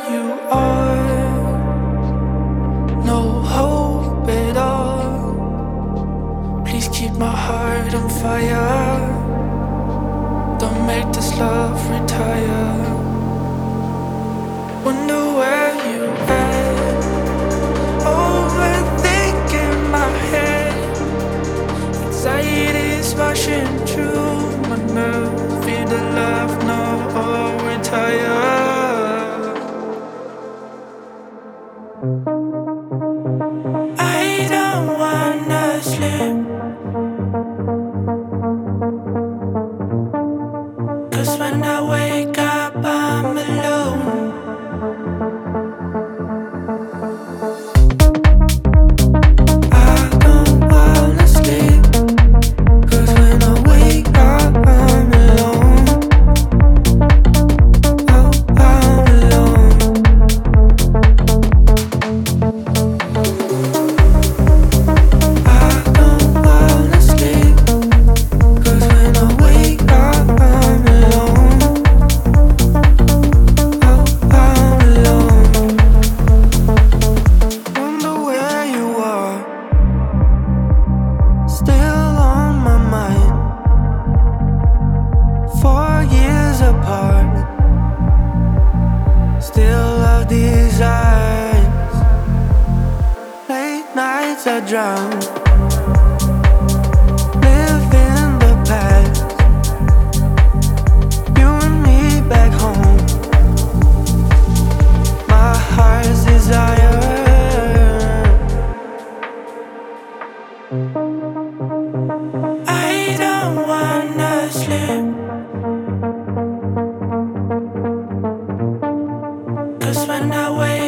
you are, no hope at all. Please keep my heart on fire. Don't make this love retire. Wonder where you at. Overthinking my head. Anxiety's rushing through my nerves. Feel the love, no, or retire. I don't wanna sleep, 'cause when I wake up I'm alone. I don't wanna sleep, 'cause when I wake up I'm alone. Oh, I'm alone. I don't wanna sleep, 'cause when I wake up I'm alone. Oh, I'm alone. Wonder where you are, still on my mind. 4 years apart, still love these eyes. Late nights I drown, live in the past. You and me back home, my heart's desire. I don't wanna sleep, 'cause when I wake